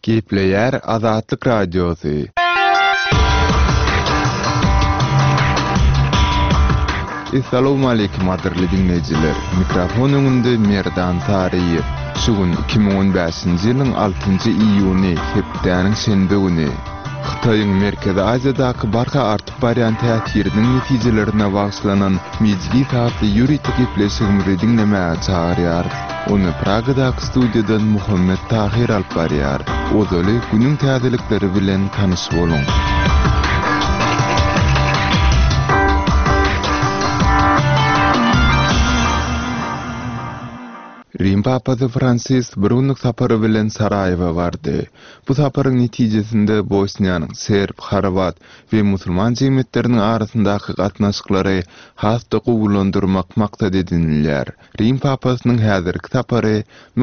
Gepleyer Azatlyk Radiosu. Assalamu alaykum adirli dinleyijiler. Mikrofon öňünde Merdan Tariýew. Şugun 2015-nji ýylyň 6-njy iýuny, hepdeniň şenbe güni. Xitoyň Merkezi Aziýadaky barka artyk barýan täsiriniň netijelerine bagşlanan mejlis hatly ýuridik gepleşigimizi dinlemäge çagyrýar. Onu Pragadaky studiýadan Muhammed Tahir alyp barýar. Ozaly günüň täzelikleri bilen tanyş boluň. Rim Papasy Francis Brunuk sapary bilen Sarajewa bardy. Bu saparyň netijesinde Bosniýanyň Serb, Horvat we musulman jemgyýetleriniň arasyndaky gatnaşyklary hasda gowulandyrmak maksat edinilýär. Rim Papasynyň häzirki sapary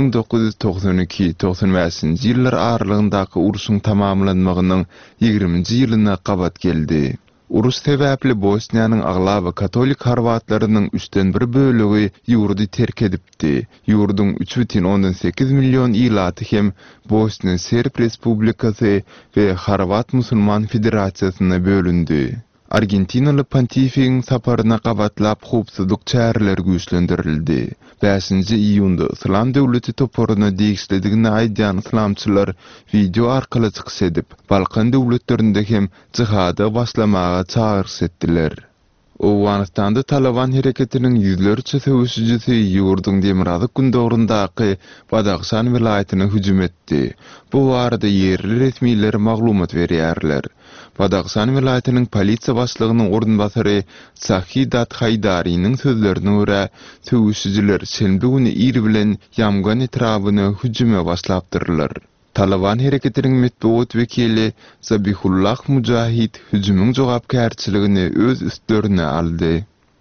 1992-95-nji ýyllar aralygyndaky uruşyň tamamlanmagynyň 20-nji ýylyna gabat geldi. Uruş sebäpli Bosniýanyň aglaby katolik horwatlarynyň 3/1 bölegi ýurdy terk edipdi. Ýurdyň 3,8 million ýylaty hem Bosniýa Serb Respublikasy we Horvat Musulman Federasiýasyna bölündi. Argentinaly pontifiň saparyna gabatlap howpsuzlyk çäreleri güýçlendirildi. 5-nji iýunda Islam döwleti toporuny degişledigini aýdýan islamçylar video arkaly çykyş edip, Balkan döwletlerinde hem jihada başlamaga çağırış etdiler. Owganistanda Taliban hereketiniň ýüzlerçe söwüşçisi ýurduň Demirhazyk gündogrundaky Badaxşan vilayatyna hüjüm etdi. Bu barada ýerli resmiler maglumat berýärler. Badaxşan vilayatynyň polisiýa başlygynyň ornbasary Sahidat Haydariň sözlerine görä, söwüşçiler şenbe güni iri bilen ýamgan etrabyny hüjüme başlapdyrlar. Taliban hereketiniň metbuat wekili Zabihullah Mujahid hüjümüň jogapkärçiligini öz üstlerine aldy.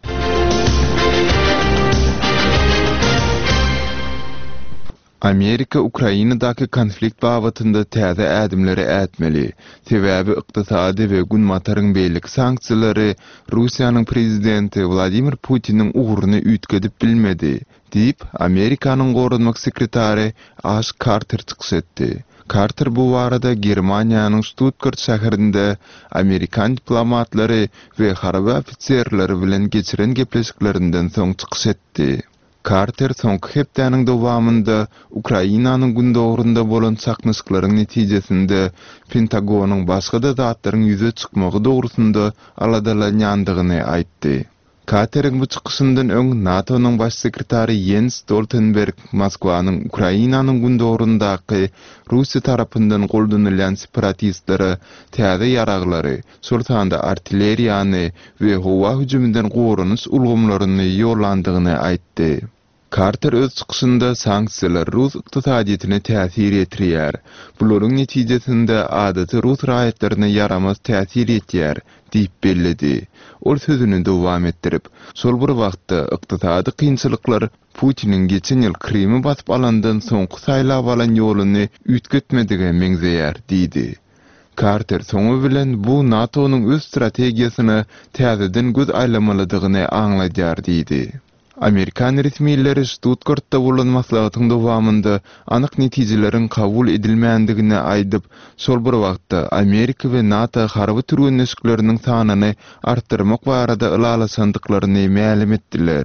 Amerika Ukrainadaky konflikt babatynda täze ädimleri ätmeli. Sebäbi ykdysady we günmataryň beýlik sanksiýalary Russiýanyň prezidenti Vladimir Putiniň uguruny ütgedip bilmedi, diýip Amerikanyň gorunmak sekretary Ash Carter çykyş etdi. Carter bu barada Germaniýanyň Stuttgart şäherinde Amerikan diplomatlary we harby ofitserleri bilen geçiren gepleşiklerinden soň çykyş etdi. Carter soňky hepdeniň dowamynda Ukrainanyň gündogrunda bolan çaknyşyklaryň netijesinde Pentagonyň başga da zatlaryň ýüze çykmagy dogrusynda aladalanýandygyny aýtdy. Carteriň bu çykyşyndan öň NATO'nyň baş sekretary Jens Stoltenberg Moskwanyň Ukrainanyň gündogrundaky Russiýa tarapyndan goldanylýan separatistlere täze ýaraglary, şoltanda artilleriýany we howa hüjümünden gorunuş ulgamlaryny ýollandygyny aýtdy. Carter öz çykyşynda sanksiýalar Rus ykdysadyetine täsir etdirýär. Bularyň netijesinde adaty Rus raýatlaryna yaramaz täsir etýär, diýip belledi. Ol sözüni dowam etdirip, şol bir wagtda ykdysady kynçylyklar Putiniň geçen ýyl Krimi basyp alandan soňky saýlap alan ýoluny ütgetmedige meňzeýär, diýdi. Carter soňu bilen bu NATO'nyň öz strategiýasyny täzeden göz aýlamaladygyny aňladýar, diýdi. Amerikan resmiýetleri Stuttgartda bolan maslahatyň dowamynda anyk netijelerin kabul edilmeýändigini aýdyp, şol bir wagtda Amerika we NATO harby türgünleşikleriniň sanyny artdyrmak barada ylalasandyklaryny ma'lum etdiler.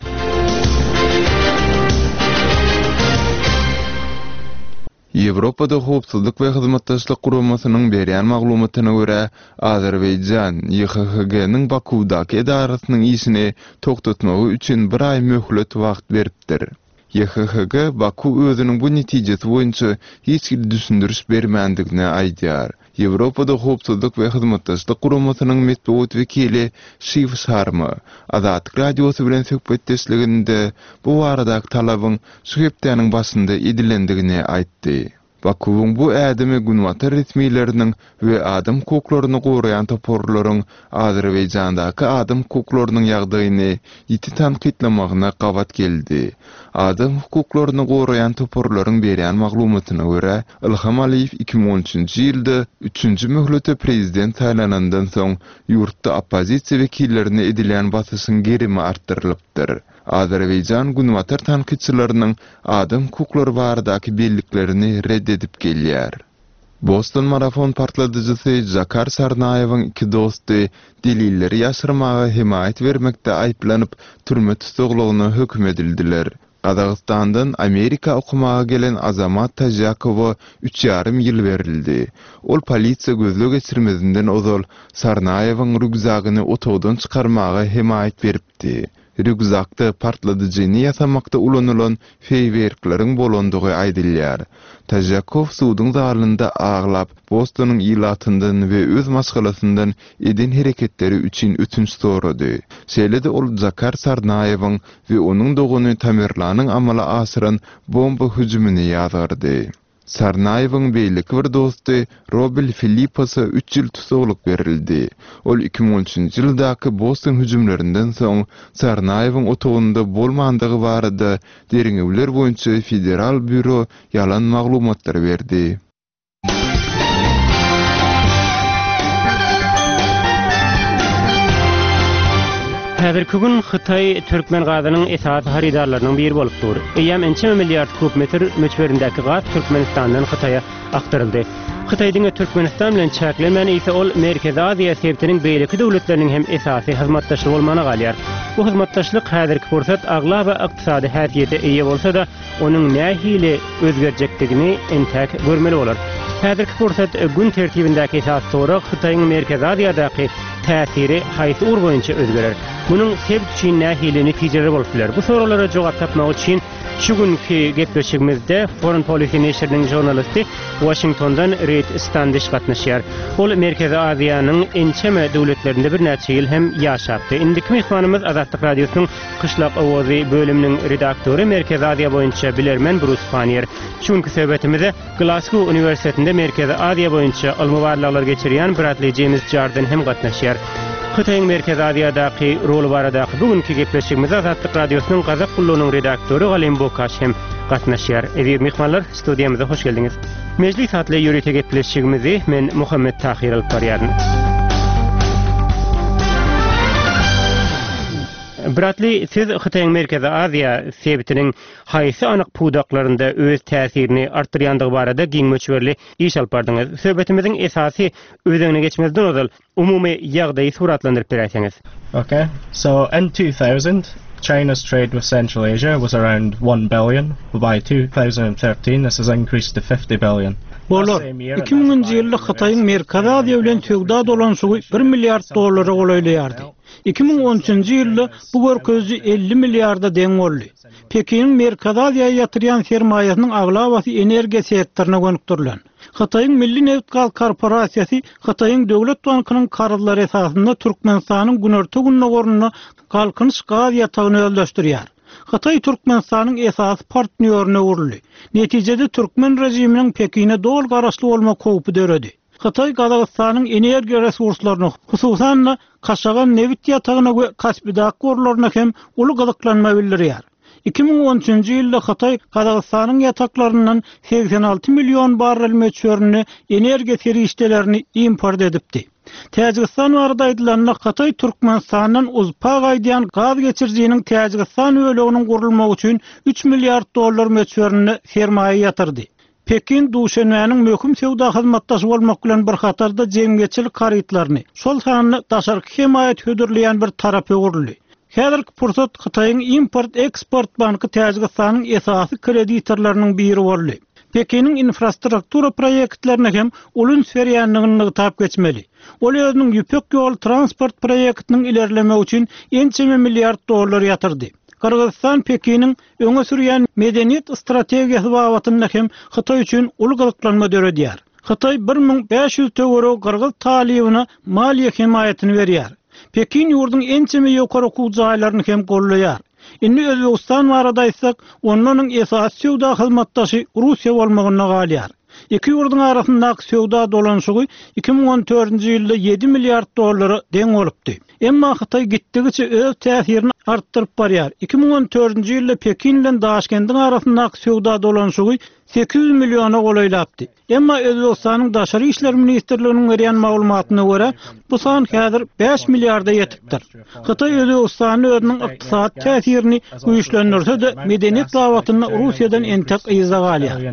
Ýewropada howpsuzlyk we hyzmatdaşlyk guramasynyň berýän maglumatyna görä, Azerbaýjan YHG-niň Bakudaky edarasynyň işini toktatmagy üçin bir ay möhlet wagt beripdir. YHG Baku özüniň bu netijesi boýunça hiç düşündiriş bermändigini aýdýar. Ýewropada howpsuzlyk we hyzmatdaşlyk guramasynyň metbuat wekili Shiv Sharma Azatlyk Radiosy bilen söhbetdeşliginde bu baradaky talabyň şu hepdeniň başynda edilendigini aýtdy. Bakuň bu ädimi günwatar resmiýetleriniň we adam hukuklaryny goraýan toporlaryň Azerbaýjandaky adam hukuklarynyň ýagdaýyny ýiti tanqidlamagyna gabat geldi. Adam hukuklaryny goraýan toporlaryň berýän maglumatyna görä, Ilham Aliýew 2013-nji ýylda 3-nji möhlete prezident saýlanandan soň ýurtda oppozisiýa wekillerini edilen basyşyň gerimi artdyrylypdyr. Azerbaýjan günwatar tanqidçileriniň adam hukuklary baradaky belliklerini reddedip gelýär. Boston Marafon partladyjysy Jakar Sarnayewiň iki dosty delilleri ýaşyrmaga himayet bermekde aýplanyp türme tutuglygyna hökm edildiler. Qazaqstandan Amerika okumaga gelen Azamat Tajakowa 3,5 ýyl berildi. Ol polisiýa gözle geçirmezinden ozal Sarnayewiň rügzagyny otogdan çykarmaga himayet beripdi. Rügzakda partladyjyny ýasamakda ulanylan feýwerkleriň bolandygy aýdylýar. Tajakov suwdyň dalynda aglap Bostonyň ilatyndan we öz maşgalasyndan edin hereketleri üçin ötünç sorady. Şeýle-de ol Jakar Sarnayewiň we onuň dogany Tamerlanyň amala asyran bomba hüjümini ýazgardy. Sarnayewiň beýleki bir dosty Robel Filipposa 3 ýyl tutuglyk berildi. Ol 2013-nji ýyldaky Boston hüjümlerinden soň Sarnayewiň otogunda bolmandygy barada deriňewler boýunça federal büro ýalan maglumatlar berdi. Häzirki gün Xitay Türkmen gazynyň esas haridarlarynyň biri bolup dur. Eýem 2 milliard kub metr möçberindäki gaz Türkmenistandan Xitaya aktaryldy. Xitaydyň Türkmenistan bilen çäklenmän ise ol Merkezi Aziýa sebitiniň beýleki döwletleriniň hem esasy hyzmatdaşlygy bolmana galýar. Bu hyzmatdaşlyk häzirki fursat agla we ykdysady häsiýete eýe bolsa da, onuň nähili özgerjekdigini entäk görmeli bolar. Häzirki fursat gün tertibindäki esas sorak Xitaýyň Merkezi Aziýadaky täsiri haýsy ur boýunça özgerer. Munyň sebit üçin nähili netijeleri bolup biler. Bu soralara jogap tapmak üçin şu günkü gepleşigimizde Foreign Policy neşriniň jurnalisti Washingtondan Reid Standish gatnaşýar. Ol Merkezi Aziýanyň ençeme döwletlerinde bir näçe ýyl hem ýaşapdy. Indiki mehmanymyz Azatlyk Radiosynyň Kışlak Owazy bölüminiň redaktory Merkezi Aziýa boýunça bilermen Bruce Fanier. Şu günkü söhbetimize Glasgow Uniwersitetinde Merkezi Aziýa boýunça almybarlyklar geçirýän Bradley James Jordan hem gatnaşýar. Xitayň Merkezi Aziýadaky rolu baradaky bugünkü gepleşigimiz Azatlyk Radiosynyň Gazak gullugynyň redaktory Galym Bokaş hem gatnaşýar. Eýer mehmanlar, studiýamyza hoş geldiňiz. Mejlis hatly ýürüte gepleşigimizi men Muhammed Tahir alyp barýaryn. Bradley, siz Xitayň Merkezi Aziýa sebitiniň haýsy anyk puwdaklarynda öz täsirini artdyrýandygy barada giň möçberli iş alyp bardyňyz. Söhbetimiziň esasy özüňe geçmezden ozal umumy ýagdaýy suratlandyryp berýärsiňiz. Okay, so in 2000, China's trade with Central Asia was around 1 billion. By 2013, this has increased to 50 billion. Bolar, 2000-nji ýylda Xitayň Merkezi Aziýa bilen söwda dolanşygy 1 milliard dollara golaýlýardy. 2013-nji ýylda bu görkezji 50 milliarda deň boldy. Pekiniň Merkezi Aziýaga ýatyrýan sermaýasynyň aglabasy energiýa sektoruna gönükdirilen. Xitayň Milli Neft Gaz Korporasiýasy Xitayň Döwlet Bankynyň karyzlary esasynda Türkmenistanyň günerti gününe gorunna galkynyş gaz ýatagyny öldürýär. Xitay Türkmenistanyň esas partnerine uruly. Netijede Türkmen rejiminiň Pekine dol garaşly bolma köpü döredi. Xitay Qazaqstanyň energiýa resurslaryny, hususan Kaşagan Nevit ýatagyna we Kaspidak gorlaryna hem uly gazaklanma bildirýär. 2013-nji ýylda Xitay Qazaqstanyň ýataklaryndan 86 million barrel möçberini energiýa serişdelerini import edipdi. Täjikistan barada aýdylan Xitay Türkmenistandan uzpak aýdýan gaz geçirjiginiň Täjikistan öleginiň gurulmagy üçin 3 milliard dollar möçberini sermaýa ýatyrdy. Pekin Duşenmäniň möhüm sewda hyzmatdaşy bolmak bilen bir hatarda jemgyçilik karytlaryny, şol sanyny daşarky himayet hödürleýän bir tarapy guruldy. Häzirki fursat Xitaýyň import-eksport banky Täjikistanyň esasy kreditorlarynyň biri boldy. Pekiniň infrastruktura proyektlerine hem ulun serýänligini tap geçmeli. Ol özüniň ýüpek ýol transport proyektiniň ilerleme üçin ençeme milliard dollar ýatyrdy. Kırgızstan Pekiniň öňe sürýän medeniýet strategiýasy babatynda hem Xitay üçin uly gylyklanma döredýär. Xitay 1500 euro Kırgız talibyna maliýe himayetini berýär. Pekin ýurduň ençeme ýokary kujaýlaryny hem gollaýar. Indi Özbegistan barada aýtsak, onlaryň esas sewda hyzmatdaşy Russiýa bolmagyna galýar. Iki ýurduň arasyndaky sewda dolanşygy 2014-nji ýylda 7 milliard dollary deň bolupdy. Emma Xitay gitdigiçe öz täsirini artdyryp barýar. 2014-nji ýylda Pekin bilen Daşkendiň arasyndaky sewda dolanşygy 800 milliona golaýlapdy. Emma Özbegistanyň Daşary işler ministrliginiň berýän maglumatyna görä, bu san häzir 5 milliarda ýetipdir. Xitay Özbegistanyň özüniň ykdysat täsirini güýçlendirse de medeniýet dawatyny Russiýadan entek ýyza galýar.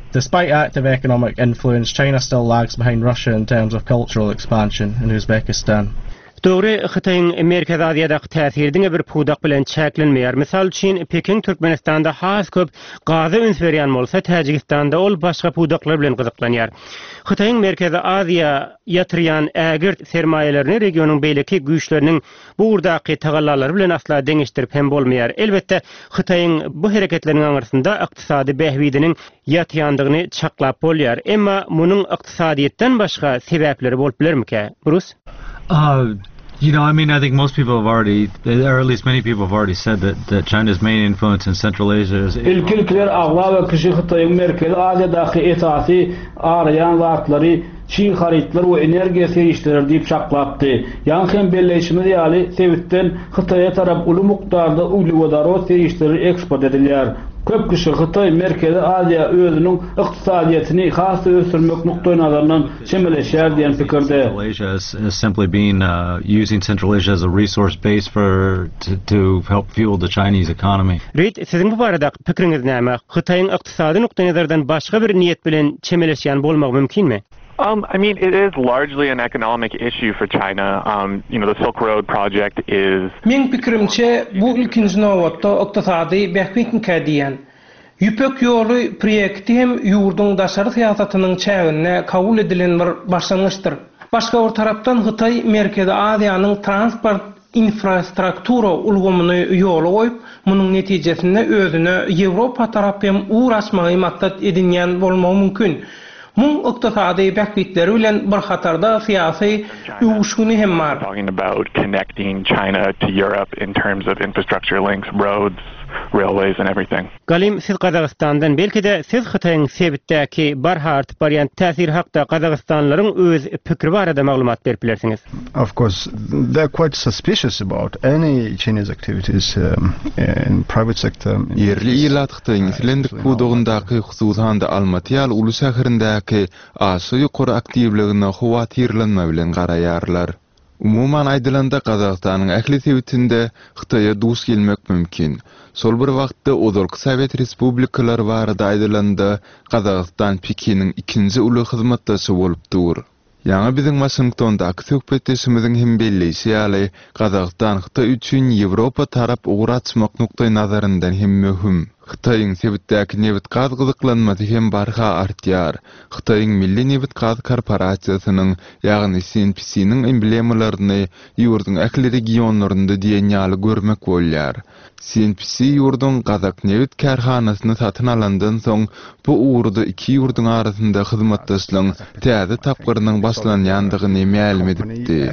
Despite active economic influence, China still lags behind Russia in terms of cultural expansion in Uzbekistan. Dogry Xitayň Merkez Aziýadaky täsirdiňe bir pudak bilen çäklenmeýär. Misal üçin Pekin Türkmenistanda has köp gazy üns berýän bolsa, Täjikistanda ol başga pudaklar bilen gyzyklanýar. Xitayň Merkez Aziýa ýatyrýan ägirt sermayelerini regionyň beýleki güýçleriniň bu urdaky tagallalary bilen asla deňeşdirip hem bolmaýar. Elbetde Xitayň bu hereketleriniň aňyrsynda ykdysady behbidiniň ýatýandygyny çaklap bolýar. Emma munyň ykdysadyýetden başga sebäpleri bolup bilermike? Bruce? You know, I mean, I think most people have already, or at least many people have already said that China's main influence in Central Asia is... İlkilkiler ağla ve kişi Xitayň Merkez Aziýadaky esasy arayan wagtlary Çin haritlar we energiýa serişleri diýip çaklapdy. Ýa-ni hem belleşme ýaly sebitden Xitay'a tarap uly mukdarda uglevodorod serişleri eksport edilýär. Köp kişi Xitay Merkez Aziýa özüniň ykdysadyýetini has ösürmek nukdaýyndan çemeleşýär diýen pikirde. Asia has simply been using Central Asia as a resource base to help fuel the Chinese economy. Reid, siziň bu barada pikiriňiz näme? Xitaýyň ykdysady nukdaýyndan başga bir niýet bilen çemelešýän bolmagy mümkinmi? I mean, it is largely an economic issue for China. You know, the Silk Road project is... Men pikirimçe bu ilkinji nowatda ykdysady behbitni kädiýän. Yüpek ýoly projekti hem ýurduň daşary syýasatynyň çägine kabul edilen bir başlangyçdyr. Başga bir tarapdan Xitay Merkez Aziýanyň transport infrastruktura ulgamyny ýola goýup, munyň netijesinde özüne Ýewropa tarapy hem uğraşmagy maksat edinýän bolmagy mümkin. Mung ykdysady behbitleri bilen bir hatarda syýasy ýuguşuny hem bar. Talking about connecting China to Europe in terms of infrastructure links, roads, railways and everything. Galim, siz Qazaqstandan belki de siz Xitayň sebitdäki barhart barýan täsir hakda Qazaqstanlaryň öz pikri barada maglumat berip bilersiňiz. Of course, they're quite suspicious about any Chinese activities in private sector. Yerli ilat Xitayň silendik pudugundaky hususan da Almaty ulu şäherindäki aşy ýokary aktivligine howatyrlanma bilen garaýarlar. Umuman aýdylanda Qazaqstanyň ähli sebitinde Xitaýa duş gelmek mümkin. Sol bir wagtda Ozalky Sowet Respublikalary barada aýdylanda Qazaqstan Pekiniň ikinji uly hyzmatdaşy bolup dur. Ýa-ni biziň Washingtondaky söhbetleşimiziň hem belleşi ýaly Qazaqstan Xitay üçin Ýewropa tarap uğraçmak nukdaý nazaryndan hem möhüm. Xitayň sebitdäki newit gaz gyzyklanmasy hem barha artýar. Xitayň Milli Newit Gaz Korporasiýasynyň ýagny CNPC-niň emblemalaryny ýurduň ähli regionlarynda diýen ýaly görmek bolýar. CNPC ýurduň Gazak newit karhanasyny satyn alandan soň bu uğurda iki ýurduň arasynda hyzmatdaşlygyň täze tapgyrynyň başlanýandygyny ma'lum edipdi.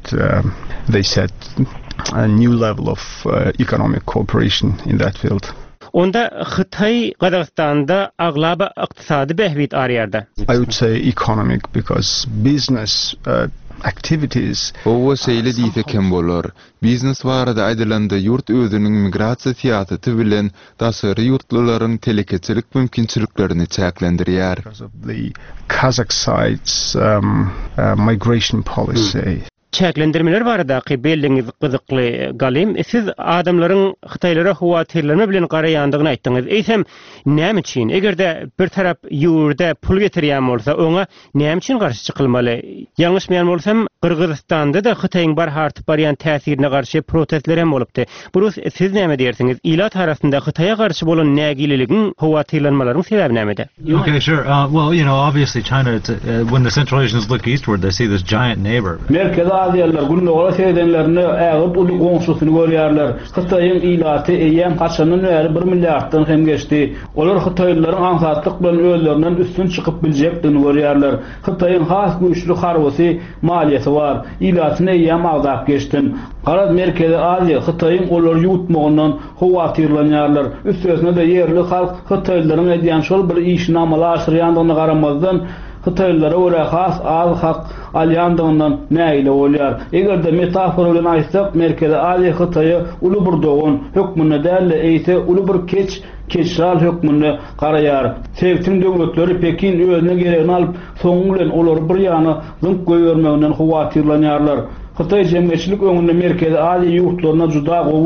They set a new level of economic cooperation in that field. Onda Xitay Qazaqstanda aglaba ykdysady behbit arýarda. I would say economic because business activities. O şeýle diýsek hem bolar. Biznes barada aýdylanda ýurt özüniň migrasiýa syýasaty bilen daşary ýurtlylaryň telekeçilik mümkinçiliklerini çäklendirýär. Because of the Kazakh side's migration policy. Çäklendirmeler baradaky belliňiz gyzykly Galim. Siz adamlaryň Xitaylara howatyrlama bilen garaýandygyny aýtdyňyz. Eýsem, näme üçin? Egerde bir tarap ýurda pul getirýän bolsa, oňa näme üçin garşy çykylmaly? Ýalňyşmaýan bolsam, Qırgızstanda da Xitayň barhart barýan täsirine garşy protestler hem bolupdy. Burus, siz näme diýersiňiz? Ilat arasynda Xitaýa garşy bolan nägililigiň howatyrlanmalaryň sebebi nämede? Okay, sure. Well, you know, obviously China, when the Central Asians look eastward, they see this giant neighbor. Merkez Aziýalylar gündoğara seýdenlerini ägip uly goňşusyny görýärler. Xitaýyň ilaty eýem haçanyň öýri 1 milliarddan hem geçdi. Olar Xitaýlylaryň aňsatlyk bilen özlerinden üstün çykyp biljekdigini görýärler. Xitaýyň has güýçlü harwysy maliýeti var. İlatyny eýem agdap geçdin. Garaz Merkez Aziýa Xitaýyň olar ýutmagyndan howatyrlanýarlar. Üstüne de yerli halk Xitaýlylaryň edýän şol bir işini amala aşyrýandygyna garamazdan Xitaýlylara öýle has az hak alýandygyndan näile bolýar. Egerde metafora bilen aýtsak, Merkez Aziýa Xitaýa uly bir dogan hökmüne däl eýse uly bir keçral hökmüne garaýar. Sevtin döwletleri Pekin özüne geregini alyp, soňy bilen olar bir ýany zynk goýbermeginden howatyrlanýarlar. Xitay jemgyýetçilik öňünde Merkez Aziýa ýurtlaryna juda gowy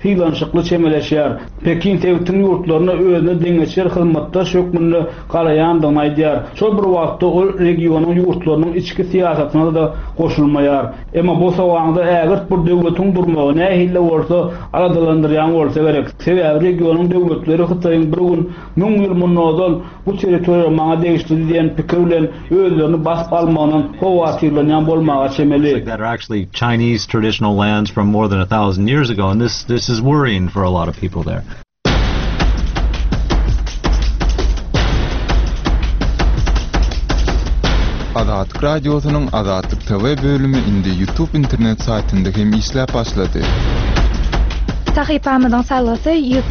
hylanşykly çemeleşýär. Pekin tewtin ýurtlaryna özüne deňeçer hyzmatlar şökmünde galaýandygyny aýdýar. Şol bir wagtda ol regionyň ýurtlarynyň içki siýasatyna da goşulmaýar. Emma bu sowagda ägir bir döwletiň durmagy nähille bolsa aradalandyrýan bolsa gerek. Sebäbi regionyň döwletleri Hytaýyň bir gün 1000 ýyl mundan bu territoriýa maňa degişdi diýen pikir bilen özlerini basıp almagynyň howatyrlanýan bolmagy çemeli. That are actually Chinese traditional lands from more than 1,000 years ago, and this is worrying for a lot of people there. Azatlyk radiosynyň Azatlyk TV bölümi indi YouTube internet saytynda hem işläp başlady. Sahypamyzyň sallasy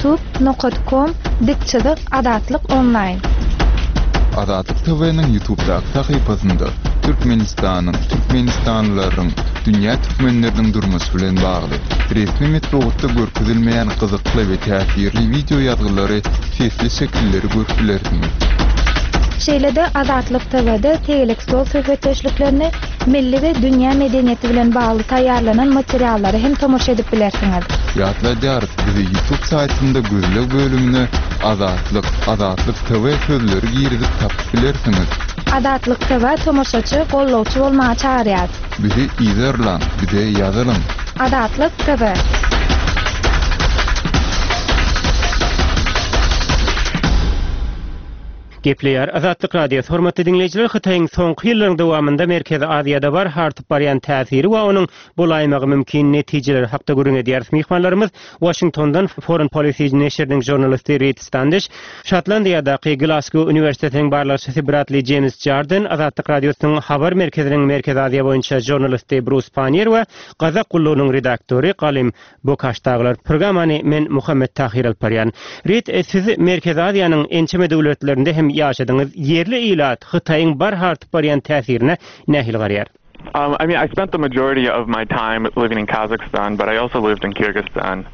youtube.com/azatlyk-online. Azatlyk TV'nin YouTube'daky sahypasynda Türkmenistanyň, Türkmenistanlylaryň, dünýä türkmenleriniň durmusy bilen bagly resmi metodda görkezilmeýän gyzykly we täsirli video ýazgylary, sesli şekilleri görüpilersiniz. Şeýlede Azatlyk TV'de tegelik stol söhbetleşliklerini milli we dünýä medeniýeti bilen bagly taýýarlanan materiallary hem tomoşa edip bilersiňiz. Ýatlaýar, bizi YouTube saytynda gözlek bölümine Azatlyk TV sözleri girizip tapyp bilersiňiz. Azatlyk TV tomoşaçy, gollawçy bolmagy çağırýar. Bizi izlerlen, bize ýazalym. Azatlyk TV. Gepleýär Azatlyk radiosy hormatly dinleýijiler, Hytaýyň soňky ýyllaryň dowamında Merkezi Aziýada bar hartyp barýan täsiri we onuň bolaýmagy mümkin netijeleri hakda görüň edýär. Mihmanlarymyz Washingtondan Foreign Policy neşriniň jurnalisti Reed Standish, Şotlandiýadaky Glasgow Üniversitetiniň barlaşçysy Bradley James Jordan, Azatlyk radiosynyň habar merkeziniň Merkezi Aziýa boýunça jurnalisti Bruce Panier we Gazak Gullugynyň redaktory Galim Bokaşdaglar. Programmany men Muhammed Tahir Alparyan. Reed, siz Merkezi Aziýanyň ençeme döwletlerinde hem ýaşadyňyz. Yerli ilat Hytaýyň bar hartyp barýan täsirine nähil garýar? I mean, I spent the majority of my time living in Kazakhstan, but I also lived in Kyrgyzstan.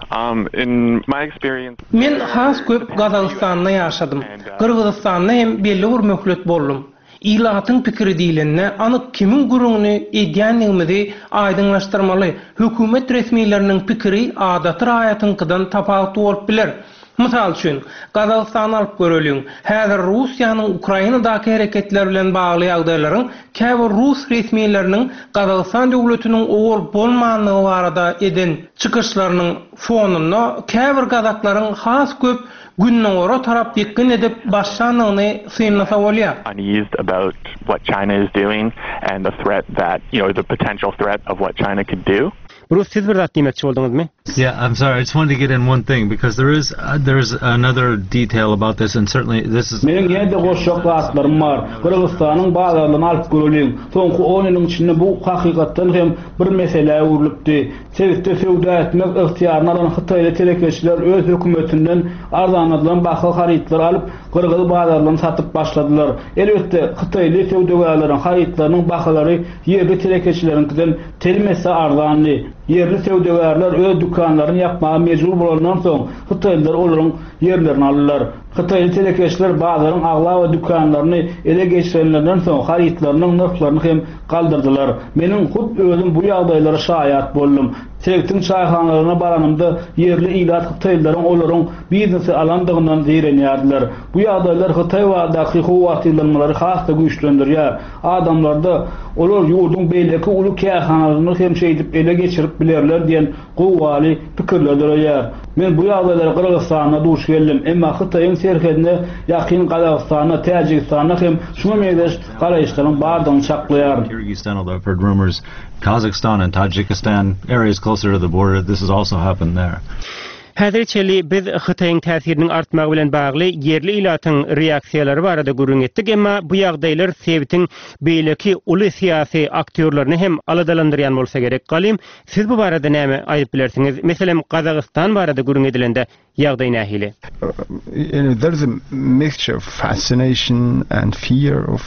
In my experience... Men has köp Gazagystanda ýaşadym. Kyrgyzstanda hem belli bir möhlet boldum. İlatyň pikiri diýilende anyk kimiň gurugny edýänligimizi aýdynlaşdyrmaly. Hökümet resmiýetleriniň pikiri adaty raýatynkydan tapawut bolup biler. Mysal üçin, Gazagystan alyp göreliň. Häzir Russiýanyň Ukrainadaky hereketler bilen bagly ýagdaýlaryň käbir Rus resmiýetleriniň Gazagystan döwletiniň owul bolmanlygy barada eden çykyşlarynyň fonunda käbir gazaklaryň has köp günniň ora tarap ýekden edip başlanygyny syňlasa bolýar. Uneased about what China is doing and the threat that, the potential threat of what China could do. Bruce, siz bir zat diýmekçi boldyňyzmy? Yeah, I'm sorry. I just wanted to get in one thing because there's another detail about this, and certainly this is. Meniň ýerde goşak gatlarym bar. Kyrgyzstanyň baglaryny alyp göreliň. Soňky 10 ýylyň içinde bu hakykatdan hem bir mesele urulypdy. Sevitde söwda etmek ihtiýaryny alan Hytaýly telekeçiler öz hökümetinden arzanylan baky harytlar alyp Kyrgyz baglaryny satyp başladylar. Elbetde Hytaýly söwdagärleriň harytlarynyň bakalary ýerli telekeçileriňkinden telmese arzanly. Yerli söwdagärler öz dükanlaryny ýapmaga mejbur bolandan soň Hytaýlylar olaryň yerlerini alýar. Hytaýly telekeçiler bazalaryň agla we dükanlaryny ele geçirenlerden soň harytlarynyň narhlaryny hem galdyrdylar. Meniň hut özüm bu ýagdaýlara şahyat boldum. Çektiň çaýhanalaryna baranymda yerli ilat Hytaýlylaryň olaryň biznesi alandygyndan zeýrenýärdiler. Bu ýagdaýlar Hytaý wagtdaky howatyrlanmalary hasda güýçlendirýär. Adamlarda olar ýurdun beýleki uly kähanalyny hem şeýdip ele geçirip bilerler diýen gowwaly pikirler dörýär. Men bu ýagdaýlara Kyrgyzstana duş geldim. Emma Hytaýyň serhedine ýakyn Gazagystana, Täjikistana hem şuna meňdeş garaýşlaryň bardygyny çaklaýar. Kyrgyzstan, although I've heard rumors, Kazakhstan and Tajikistan areas closer to the border, this has also happened there. Häzirçeli biz Hytaýyň täsiriniň artmagy bilen bagly yerli ilatyň reaksiýalary barada görüň etdik, emma bu ýagdaýlar sebitiň beýleki uly syýasy aktýorlaryny hem aladalandyrýan bolsa gerek. Galim, siz bu barada näme aýdyp bilersiňiz? Meselem Gazagystan barada görüň edilende ýagdaý nähili? There's a mixture of fascination and fear of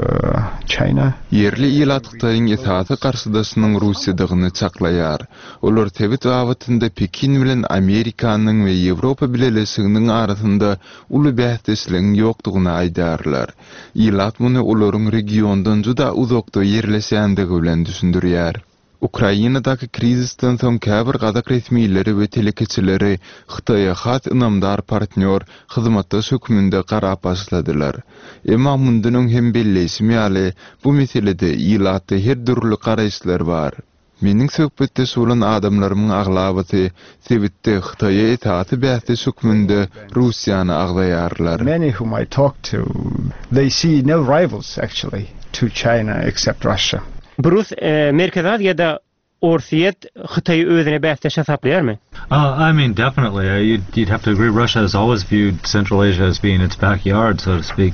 China. Yerli ilat Hytaýyň esasy garşydaşynyň Russiýadygyny çaklaýar. Olar tebit wagtynda Pekin bilen Amerikanyň we Ýewropa bileşiginiň arasynda uly bähtisligiň ýokdugyny aýdarlar. Ilat muny olaryň regiondan juda uzakda ýerleşýändigi bilen düşündirýär. Ukrainadaky krizisten soň käbir gadak resmiýetleri we telekeçileri Hytaýa has ynamdar partner hyzmatdaş hökümünde garap başladylar. Emma mundunyň hem belleşimi ýaly bu meselede ýylatda her dürli garaýşlar bar. Meniň söhbetde sulan adamlarymyň aglabaty sebitde Hytaýa etaty bähti hökümünde Russiýany aglaýarlar. Many whom I talk to, they see no rivals actually to China except Russia. Bruce Merkez Aziýada Orsiýet Hytaýy özüne bähtäş hesaplayarmy? I mean, definitely. You'd have to agree. Russia has always viewed Central Asia as being its backyard, so to speak.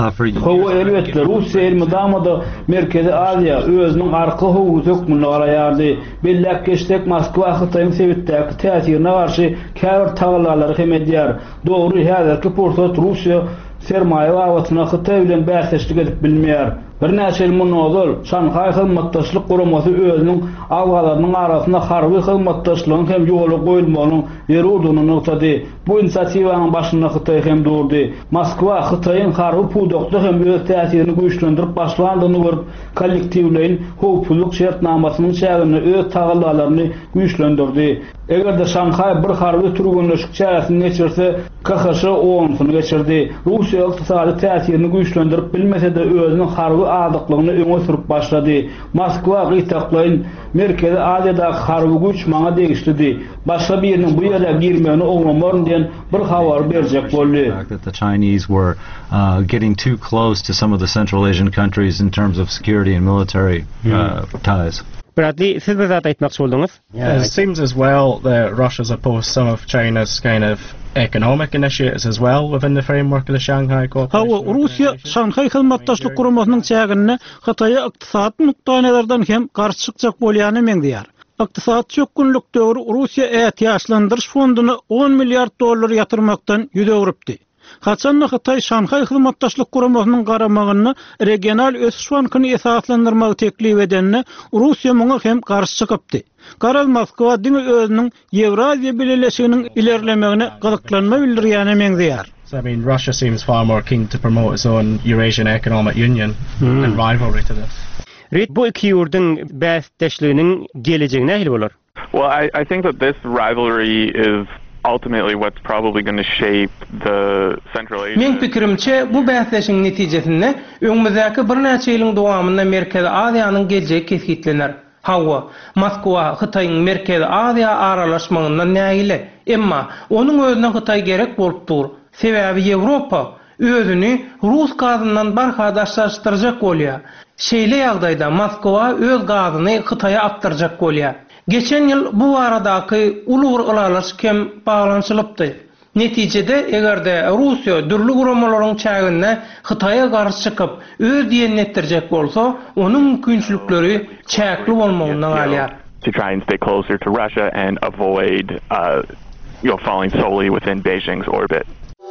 Elbette Rusya elmidamada Merkezi Aziya özünün arka hukuky hökmüne garaýardy. Bellek geçtek Moskwa Hytaýyň sebitdäki täsirine garşy käbir taglary hem edýär. Dogry, häzirki pursat Rusya sermaýe wagyna Hytaý bilen bähtäşlik edip bilmeýär. Bir näçe ýyl mundan Şanhaý hyzmatdaşlyk guramasy özüniň awgalarynyň arasynda harby hyzmatdaşlygyň hem ýoly goýulmagynyň ýeri olduğunu noktada. Bu inisiatiwanyň başyna Hytaý hem durdy. Moskwa Hytaýyň harby pudokda hem öz täsirini güýçlendirip başlandygyny görüp, kollektiwlerin howpsuzlyk şertnamasynyň şäherini öz tagalalaryny güýçlendirdi. Egerde Şanhaý bir harby türgünleşik çäresini geçirse, KHŞ oňusyny geçirdi. Russiýa ykdysady täsirini güýçlendirip bilmese-de özüniň harby adyklygyny öňe sürüp başlady. Moskwa gytaklaýyn Merkezi Aziýada harby güç maňa degişdi. Başga bir ýeriniň bu ýere girmegini oňlamaryn diýen bir habar berjek boldy. That the Chinese were getting too close to some of the Central Asian countries in terms of security and military ties. Bradley, siz bizat aýtmakçy boldunuz? It seems as well that Russia's opposed some of China's kind of economic initiatives as well within the framework of the Shanghai Cooperation. Hawa Russiya Şanhaý hyzmatdaşlyk guramasynyň çägine Hytaýa ykdysat nukdaýlardan hem garşy çykjak bolýany meňdýär. Ykdysat çökünlük döwrü Russiya ýaşlandyryş fonduny $10 milliard ýatyrmakdan ýüze öwrüpdi. Haçanna Hytaý Şanhaý hyzmatdaşlyk guramasynyň garamagyny regional ösüş bankyny esaslandyrmagy teklip edenine Russiya muňa hem garşy çykypdy. Garal Moskwa diňe özüniň Ýewraziýa bileşiginiň ilerlemegine gazyklanma bildirýäni meňdýär. So I mean, Russia seems far more keen to promote its own Eurasian Economic Union and rivalry to this. Bu iki ýurdyň bähtäşliginiň gelejegine nähili bolar? Well, I think that this rivalry is ultimately what's probably going to shape the Central Asia. Men pikirimçe bu bähtäşiň netijesinde öňümüzdäki bir näçe ýylyň dowamynda Merkezi Aziýanyň geljegi kesgitlener. Hawa, Moskwa Hytaýyň Merkezi Aziýa aralaşmagyndan nägile, emma onuň özüne Hytaý gerek bolup dur. Sebäbi Ýewropa özüni Rus gazyndan barhadaşlaşdyrjak bolýar. Şeýle ýagdaýda Moskwa öz gazyny Hytaýa apdyrjak bolýar. Geçen ýyl bu aradaky ulur ylalaş kem baglançylypdy. Netijede egerde Russiýa dürli guramalaryň çägine Hytaýa garşy çykyp öz diýenini etdirjek bolsa, onuň mümkinçilikleri çäkli bolmagyndan galýar. To try and stay closer to Russia and avoid falling solely within Beijing's orbit.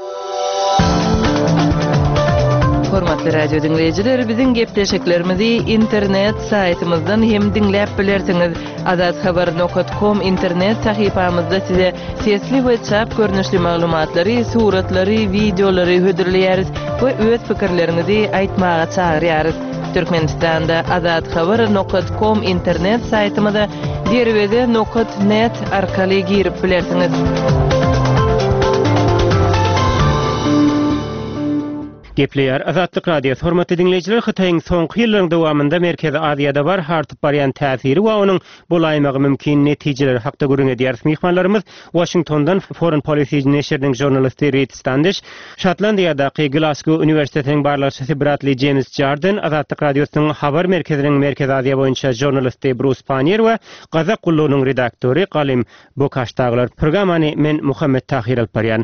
Hormatly radio dinleyijiler, biziň gepleşiklerimizi internet saytymyzdan hem dinläp bilersiňiz. azadhabar.com internet sahypamyzda size sesli we çap görnüşli maglumatlary, suratlary, videolary hödürleýäris we öz pikirlerinizi aýtmaga çagyrýarys. Türkmenistanda azadhabar.com internet saytymyza derwede.net arkaly girip bilersiňiz. Gepleýär Azatlyk radiosu hormatly dinleyijiler, Hytaýyň soňky ýyllaryň dowamynda Merkezi Aziýada bar hartyp barýan täsiri we onuň bolaýmagy mümkin netijeleri hakda görüň edýär. Mihmanlarymyz Washingtondan Foreign Policy neşriniň jurnalisti Reed Standish, Şotlandiýadaky Glasgow Üniversitetiniň barlaşçysy Bradley James Jordan, Azatlyk radiosynyň habar merkeziniň Merkezi Aziýa boýunça jurnalisti Bruce Panier we Gazak Gullugynyň redaktory Galim Bokaşdaglar. Programany men Muhammed Tahir Alparyan.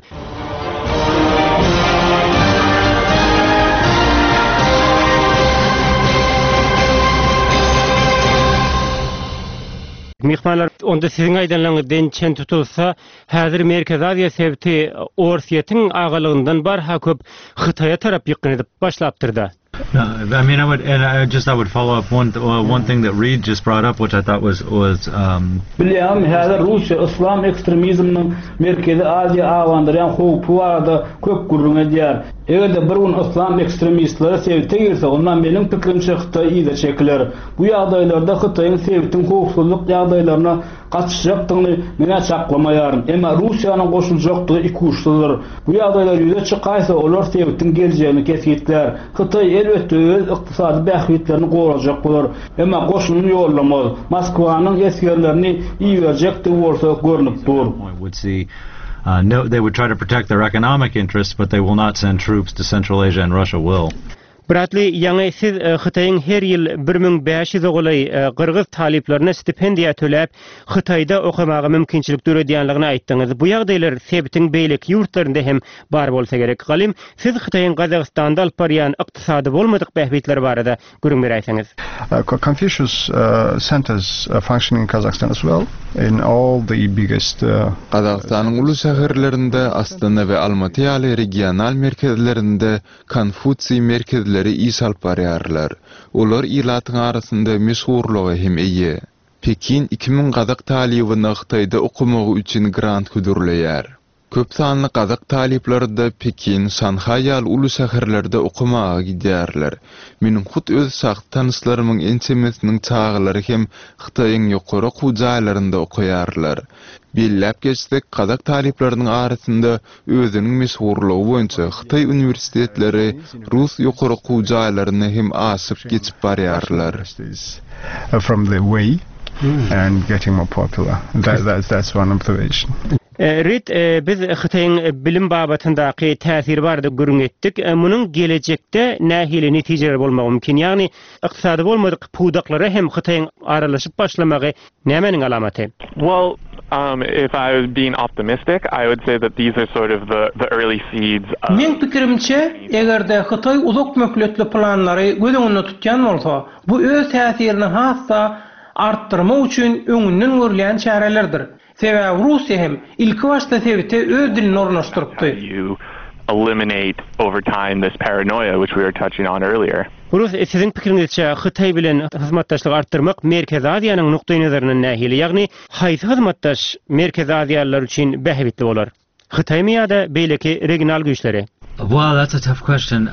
Mihmanlar, onda siziň aýdanlaryňyzdan çen tutulsa, häzir Merkezi Aziýa sebiti Orsiýetiň agalygyndan barha köp Hytaýa tarap ýykynyp başlapdyrda. I mean, I would follow up one thing that Reed just brought up, which I thought was Bilýän häzir Russiýa islam ekstremizminiň merkezi Aziýa awandyran howpy barada köp gurrun edýär. Eger bir gün islam ekstremistleri sevte girse, ondan benim pikrimçe Xitay ýyda çekiler. Bu ýagdaýlarda Xitaýyň sevtiň howpsuzlyk ýagdaýlaryna gaçyşjakdygyny mene çaklamaýaryn. Emma Russiýanyň goşuljakdygy iki uçlydyr. Bu ýagdaýlar ýüze çykaýsa, olar sevtiň geljegini kesýetler. Xitay elbetde öz ykdysady bähwitlerini gowrajak bolar. Emma goşunyny ýollamaz. Moskwanyň esgerlerini ýerjekdi bolsa görnüp dur. No, they would try to protect their economic interests, but they will not send troops to Central Asia, and Russia will. Bradley, ýa-ni siz Xitaýyň her ýyl 1500 ogulay Qırgyz taliplerine stipendiýa töläp Xitaýda okamagy mümkinçilik döredýänligini aýtdyňyz. Bu ýagdaýlar sebitiň beýlik ýurtlarynda hem bar bolsa gerek. Galim, siz Xitaýyň Gazagstanda alyp barýan ykdysady bolmadyk bähwitler barada görüň berýäňiz. Confucius centers functioning in Kazakhstan as well in all the biggest Qazaqstanyň uly şäherlerinde, Astana we Almaty ýaly regional merkezlerinde Konfutsiy merkezleri isal barýarlar. Olar ilatyň arasynda meşhurlygy hem eýe. Pekin 2000 Kazak talibyny Xitaýda okumagy üçin grant güdürleýär. Köp sanly Kazak talipleri de Pekin, Şanhay ýaly uly şäherlerde okumaga gidýärler. Meniň hut öz sag tanyslarymyň ençemesiniň çağlary hem Xitaýyň ýokary gujaýlarynda okuýarlar. Bellep geçsek, Kazak taliplerinin arasında özünün meşhurluğu boyunca Xitay üniversitetleri Rus ýokary gujaýlaryny hem aşyp geçip barýarlar. From the way and getting more popular. That's one observation. Reed, biz Xitaýyň bilim babatyndaky täsiri barada görüň etdik. Munyň gelecekde nähili netijeler bolmagy mümkin. Ýagny ykdysady bolmadyk pudaklary hem Xitaýyň aralaşyp başlamagy nämeniň alamaty? Well, if I was being optimistic, I would say that these are sort of the early seeds. Men pikirimçe, egerde Xitay uzak mökletli planlary göz öňünde tutýan bolsa, bu öz täsirini hassa arttırmak üçin öňünden görülen çärelerdir. Sebäbi Russiýa hem ilki başda sebite öz dilini ornaşdyrypdy. Eliminate over time this paranoia which we were touching on earlier. Rus, sizin pikiriňizçe Xitay bilen hyzmatdaşlyk artdyrmak Merkez Aziýanyň nukdaý nazaryndan nähili, ýagny haýsy hyzmatdaş Merkez Aziýalylar üçin bähwitli bolar? Xitaýmy ýa-da beýleki regional güýçleri? Well, that's a tough question.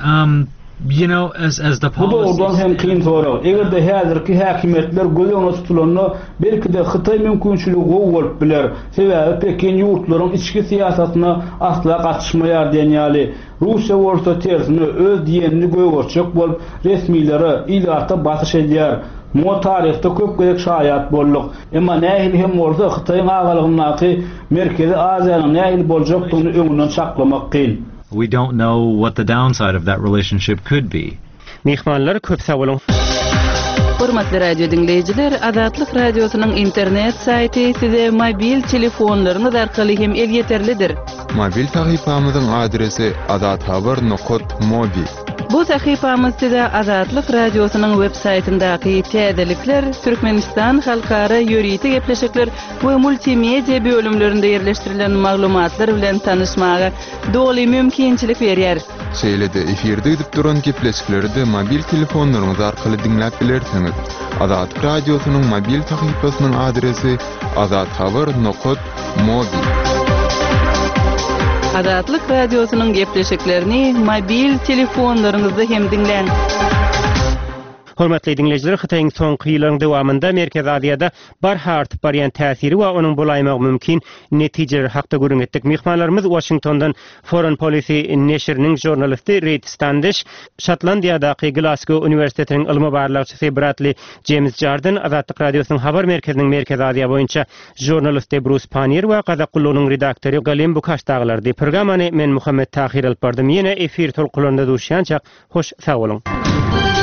You know, as the policy. Bu hem kyn soraw. Egerde häzirki häkimetler gözüňe tutulanyny belki de Xitay mümkinçiligi bolup biler. Sebäbi Pekin ýurtlaryň içki siýasatyna asla gatnaşmaýar diýenýäli. Russiýa bolsa tersine öz diýenini göwürçek bolup resmiýlere ilata batyş edýär. Mo tarihte köp gerek şaýat bolduk. Emma nähili hem bolsa Xitaýyň agalygynyňky Merkezi Aziýanyň nähili boljakdygyny öňünden çaklamak kyn. We don't know what the downside of that relationship could be. Mehmanlar köp sag bolun. Hormatly radio dinleyijiler, Azatlyk radiosynyň internet saýty size mobil telefonlaryňyz arkaly hem el yeterlidir. Mobil sahypamyzyň adresi azathabar.mobi. Bu sahypamyz size Azatlyk radiosynyň web saýtyndaky täzelikler, Türkmenistan halkara ýöriýeti gepleşikler we multimedia bölümlerinde ýerleşdirilen maglumatlar bilen tanyşmaga doly mümkinçilik berýär. Şeýlede efirde edip duran gepleşikleri de mobil telefonlaryňyz arkaly dinläp bilersiňiz. Azatlyk radiosynyň mobil sahypasynyň adresi azathabar.mobi. Azatlyk radiosynyň gepleşiklerini mobil telefonlaryňyzda hem dinleň. Hormatly dinleyijiler, Xitaýyň soňky ýyllaryň dowamında Merkez Aziýada barhart barýan täsiri we onuň bolaýmagy mümkin netijeler hakda görüň etdik. Mehmanlarymyz Washingtondan Foreign Policy neşriniň jurnalisti Reed Standish, Şotlandiýadaky Glasgow Üniversitetiniň ilmi barlykçysy Bradley James Jordan, Azatlyk radiosynyň habar merkeziniň Merkez Aziýa boýunça jurnalisti Bruce Panier we Kazak Gullunyň redaktory Galim Bukaşdaglardy. Programmany men Muhammed Tahir alyp bardym. Ýene efir tolkularynda duşýançak hoş sag bolun.